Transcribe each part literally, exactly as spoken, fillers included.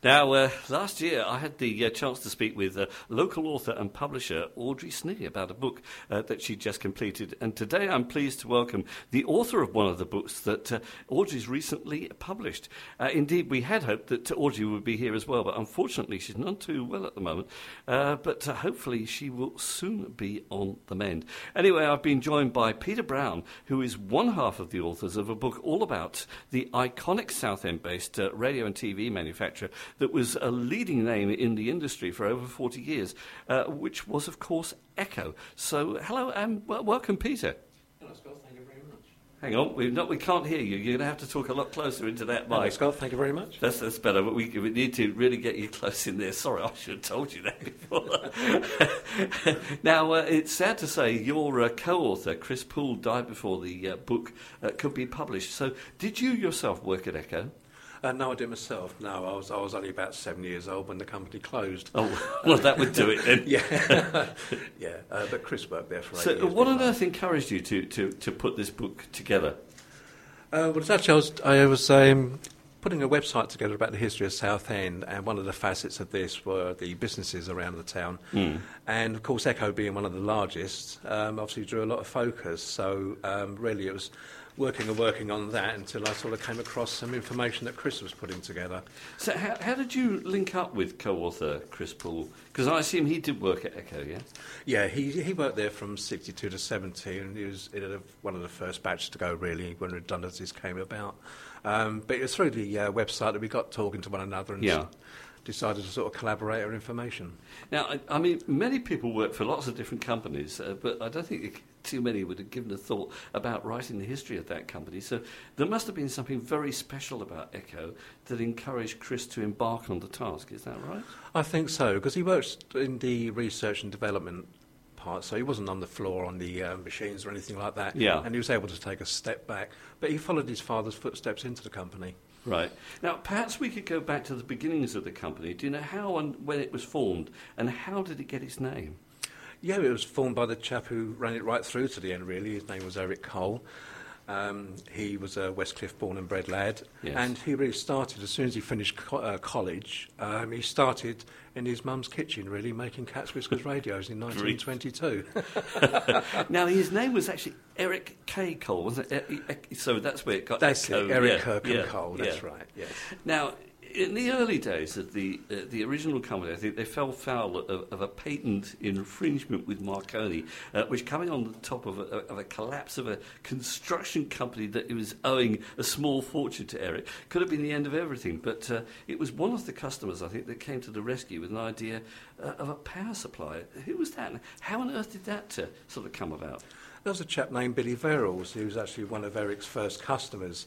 Now, uh, last year I had the uh, chance to speak with uh, local author and publisher Audrey Snee about a book uh, that she'd just completed. And today I'm pleased to welcome the author of one of the books that uh, Audrey's recently published. Uh, indeed, we had hoped that Audrey would be here as well, but unfortunately she's not too well at the moment. Uh, but uh, hopefully she will soon be on the mend. Anyway, I've been joined by Peter Brown, who is one half of the authors of a book all about the iconic Southend-based uh, radio and T V manufacturer that was a leading name in the industry for over forty years, uh, which was, of course, Echo. So, hello and w- welcome, Peter. Hello, Scott. Thank you very much. Hang on, we not we can't hear you. You're going to have to talk a lot closer into that mic. Hello, Scott. Thank you very much. That's, that's better, but we, we need to really get you close in there. Sorry, I should have told you that before. Now, uh, it's sad to say your uh, co-author, Chris Poole, died before the uh, book uh, could be published. So, did you yourself work at Echo? Uh, no, I did myself. No, I was I was only about seven years old when the company closed. Oh, well, that would do it then. yeah, yeah. Uh, but Chris worked there for eight so years. So, what on like. earth encouraged you to, to, to put this book together? Uh, well, it's actually I was I was um, putting a website together about the history of Southend, and one of the facets of this were the businesses around the town. Mm. And of course, Echo being one of the largest, um, obviously drew a lot of focus. So um, really, it was working and working on that until I sort of came across some information that Chris was putting together. So how, how did you link up with co-author Chris Poole? Because I assume he did work at Echo, yeah? Yeah, he he worked there from sixty-two to seventy, and he was in a, one of the first batches to go, really, when redundancies came about. Um, but it was through the uh, website that we got talking to one another and yeah. s- decided to sort of collaborate our information. Now, I, I mean, many people work for lots of different companies, uh, but I don't think too many would have given a thought about writing the history of that company. So there must have been something very special about Echo that encouraged Chris to embark on the task. Is that right? I think so, because he works in the research and development part, so he wasn't on the floor on the uh, machines or anything like that. Yeah. And he was able to take a step back. But he followed his father's footsteps into the company. Right. Now, perhaps we could go back to the beginnings of the company. Do you know how and when it was formed, and how did it get its name? Yeah, it was formed by the chap who ran it right through to the end, really. His name was Eric Cole. Um, he was a Westcliff born and bred lad, yes. and he really started, as soon as he finished co- uh, college, um, he started in his mum's kitchen, really, making Cat's Whiskers radios in nineteen twenty-two. Now, his name was actually Eric K. Cole, wasn't it? E- e- so that's where it got... That's Echo. it, Eric yeah, Kirkham yeah, Cole, yeah. that's right, yes. Now, in the early days of the uh, the original company, I think they fell foul of, of a patent infringement with Marconi, uh, which coming on the top of a, of a collapse of a construction company that it was owing a small fortune to Eric, could have been the end of everything. But uh, it was one of the customers, I think, that came to the rescue with an idea uh, of a power supply. Who was that? How on earth did that uh, sort of come about? There was a chap named Billy Verrills, who was actually one of Eric's first customers.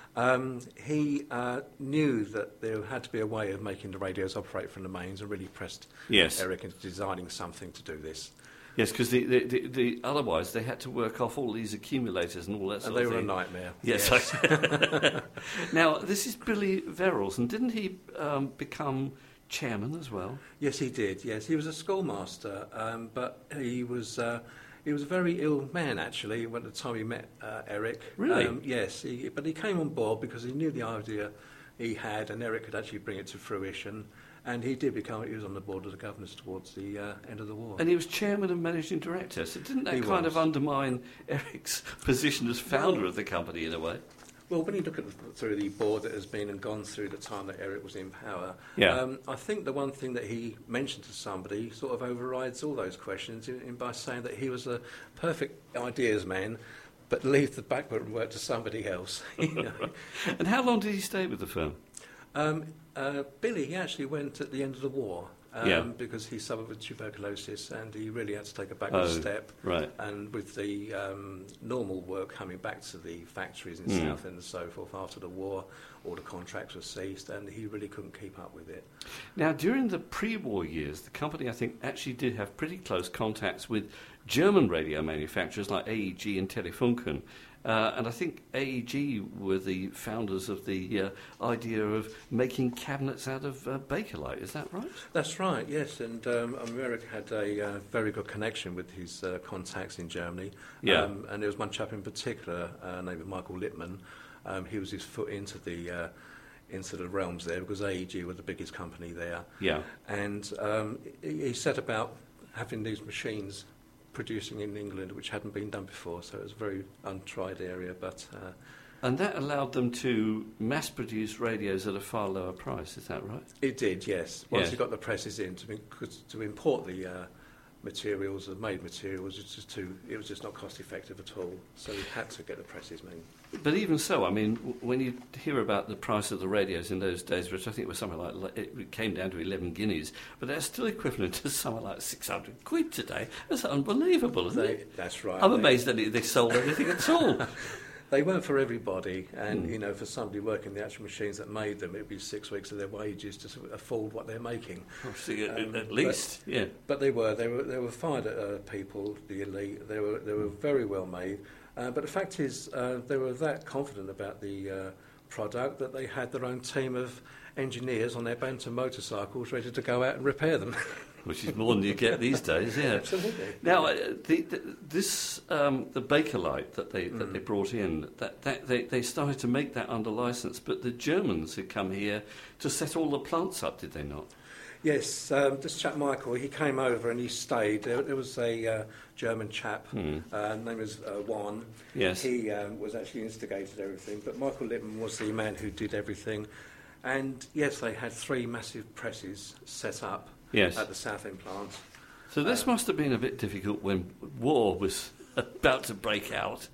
Um, he uh, knew that there had to be a way of making the radios operate from the mains, and really pressed yes. Eric into designing something to do this. Yes, because the, the, the, the, otherwise they had to work off all these accumulators and all that sort and of thing. They were a nightmare. Yes. yes. Now, this is Billy Verrills, and didn't he um, become chairman as well? Yes, he did, yes. He was a schoolmaster, um, but he was... Uh, He was a very ill man, actually, at the time he met uh, Eric. Really? Um, yes, he, but he came on board because he knew the idea he had, and Eric could actually bring it to fruition. And he did become, he was on the board of the governors towards the uh, end of the war. And he was chairman and managing director, so didn't that he kind was. of undermine Eric's position as founder well, of the company in a way? Well, when you look at the, through the board that has been and gone through the time that Eric was in power, yeah. um, I think the one thing that he mentioned to somebody sort of overrides all those questions in, in by saying that he was a perfect ideas man, but leave the backroom work to somebody else. You know? And how long did he stay with the firm? Um, uh, Billy, he actually went at the end of the war. Um, yeah. Because he suffered with tuberculosis and he really had to take a backward oh, step. Right. And with the um, normal work coming back to the factories in mm. Southend and so forth after the war, all the contracts were ceased and he really couldn't keep up with it. Now, during the pre-war years, the company, I think, actually did have pretty close contacts with German radio manufacturers like A E G and Telefunken. Uh, and I think A E G were the founders of the uh, idea of making cabinets out of uh, Bakelite. Is that right? That's right, yes. And um, America had a uh, very good connection with his uh, contacts in Germany. Yeah. Um, and there was one chap in particular uh, named Michael Lippmann. Um, he was his foot into the uh, into the realms there, because A E G were the biggest company there. Yeah. And um, he, he set about having these machines producing in England, which hadn't been done before, so it was a very untried area. But uh, and that allowed them to mass-produce radios at a far lower price, is that right? It did, yes. Once Yes. you got the presses in, to, to import the uh, materials, the made materials, it's just too, it was just not cost-effective at all, so we had to get the presses made. But even so, I mean, w- when you hear about the price of the radios in those days, which I think was something like, le- it came down to eleven guineas, but that's still equivalent to something like six hundred quid today. That's unbelievable, isn't They, it? that's right. I'm They- amazed that they sold anything at all. They weren't for everybody, and Mm. you know, for somebody working the actual machines that made them, it'd be six weeks of their wages to sort of afford what they're making. Obviously, at, Um, at least, yeah. But they were, they were, they were fired at uh, people, the elite. They were, they were very well made. Uh, but the fact is, uh, they were that confident about the uh, product that they had their own team of engineers on their Bantam motorcycles ready to go out and repair them. Which is more than you get these days, yeah. Absolutely. Now, uh, the, the, this um, the Bakelite that they that Mm. they brought in, that, that they they started to make that under license, but the Germans had come here to set all the plants up, did they not? Yes, um, this chap Michael, he came over and he stayed. There, there was a uh, German chap, Hmm. uh, name was uh, Juan. Yes. He um, was actually instigated everything, but Michael Lippmann was the man who did everything. And yes, they had three massive presses set up Yes. at the Southend plant. So this Uh, must have been a bit difficult when war was about to break out.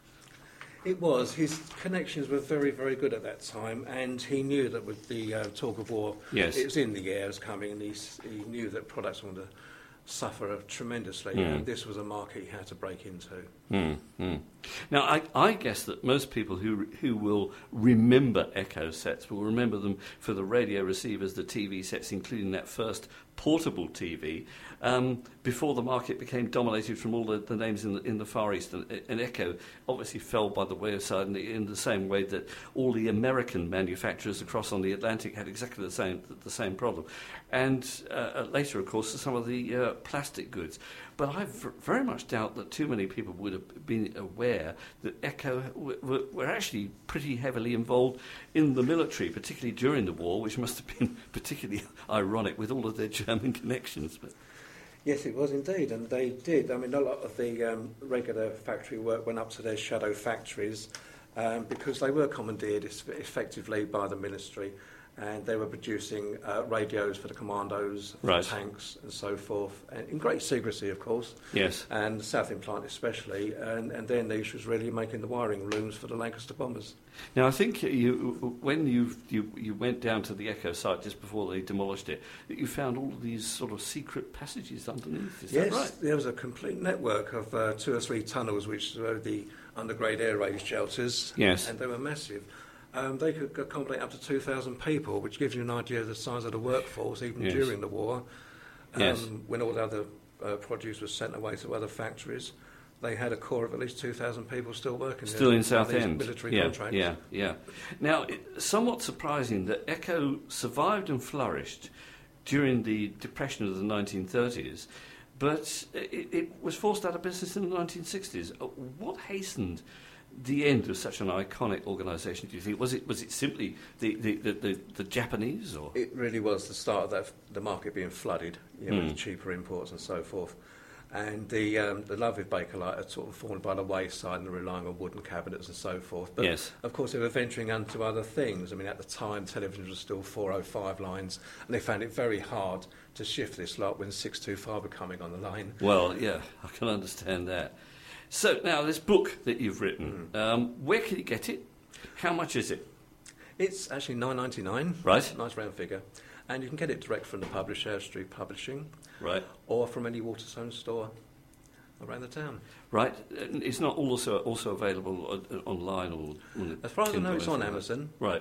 It was. His connections were very, very good at that time, and he knew that with the uh, talk of war, Yes. it was in the air, it was coming, and he, s- he knew that products were going to suffer tremendously, Mm. and this was a market he had to break into. Mm, mm. Now, I, I guess that most people who who will remember Echo sets will remember them for the radio receivers, the T V sets, including that first portable T V, um, before the market became dominated from all the, the names in the, in the Far East. And, and Echo obviously fell by the wayside in the, in the same way that all the American manufacturers across on the Atlantic had exactly the same the same problem. And uh, later, of course, some of the uh, plastic goods. But I v- very much doubt that too many people would have been aware that Echo w- w- were actually pretty heavily involved in the military, particularly during the war, which must have been particularly ironic with all of their German connections. But Yes, it was indeed, and they did. I mean, a lot of the um, regular factory work went up to their shadow factories um, because they were commandeered es- effectively by the ministry, and they were producing uh, radios for the commandos, for Right. tanks, and so forth, and in great secrecy, of course. yes. And the Southend plant especially, and, and their niche was really making the wiring looms for the Lancaster bombers. Now, I think you, when you, you you went down to the Echo site just before they demolished it, that you found all of these sort of secret passages underneath. Is Yes, that right? there was a complete network of uh, two or three tunnels, which were the undergrade air raid shelters, Yes. and they were massive. Um, they could accommodate up to two thousand people, which gives you an idea of the size of the workforce, even Yes. during the war. Um, Yes. When all the other uh, produce was sent away to other factories, they had a core of at least two thousand people still working Still there in on Southend. these military yeah, contracts. yeah, yeah. Now, it, somewhat surprising that Echo survived and flourished during the depression of the nineteen thirties, but it, it was forced out of business in the nineteen sixties. Uh, What hastened the end of such an iconic organisation, do you think? Was it was it simply the, the, the, the, the Japanese? Or It really was the start of that, the market being flooded, you know, Mm. with cheaper imports and so forth. And the um, the love of Bakelite had sort of fallen by the wayside and relying on wooden cabinets and so forth. But Yes. of course, they were venturing into other things. I mean, at the time, television was still four oh five lines, and they found it very hard to shift this lot when six two five were coming on the line. Well, yeah, I can understand that. So now, this book that you've written, Mm. um, where can you get it? How much is it? It's actually nine ninety-nine. Right. Nice round figure. And you can get it direct from the publisher, Street Publishing, Right. or from any Waterstone store around the town. Right, and it's not also also available on, online or. On As far as I know, Kindle it's or on anything. Amazon. Right,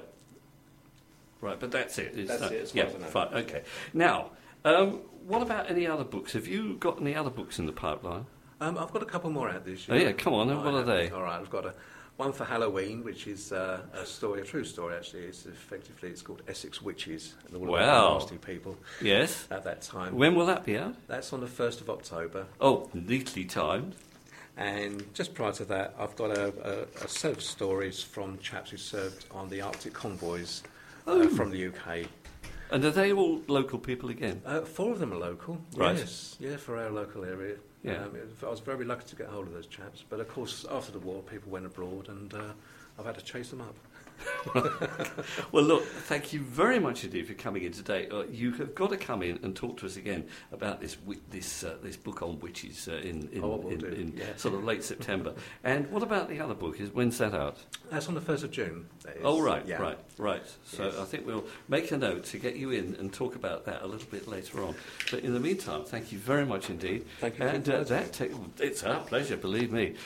right, but that's it. It's That's that- it, as far yeah, as I know. fine, okay. Now, um, what about any other books? Have you got any other books in the pipeline? Um, I've got a couple more out this Oh, year. yeah, come on, then, I what are have. they? All right, I've got a one for Halloween, which is uh, a story, a true story actually. It's effectively it's called Essex Witches and all Wow. of the nasty people Yes. at that time. When will that be out? That's on the first of October. Oh, neatly timed. And just prior to that, I've got a, a, a set of stories from chaps who served on the Arctic convoys uh, from the U K. And are they all local people again? Uh, four of them are local. Right. Yes, yeah, for our local area. Yeah. Um, it, I was very lucky to get hold of those chaps. But of course, after the war, people went abroad, and uh, I've had to chase them up. Well, look, thank you very much indeed for coming in today. Uh, you have got to come in and talk to us again about this wi- this uh, this book on witches uh, in in, Oh, we'll in, do. in Yeah. sort of late September. And what about the other book? Is when's that out? That's on the first of June. That is. Oh, right, Yeah. right, right. So Yes. I think we'll make a note to get you in and talk about that a little bit later on. But in the meantime, thank you very much indeed. Thank you for And uh, inviting me. that ta- it's our pleasure, believe me.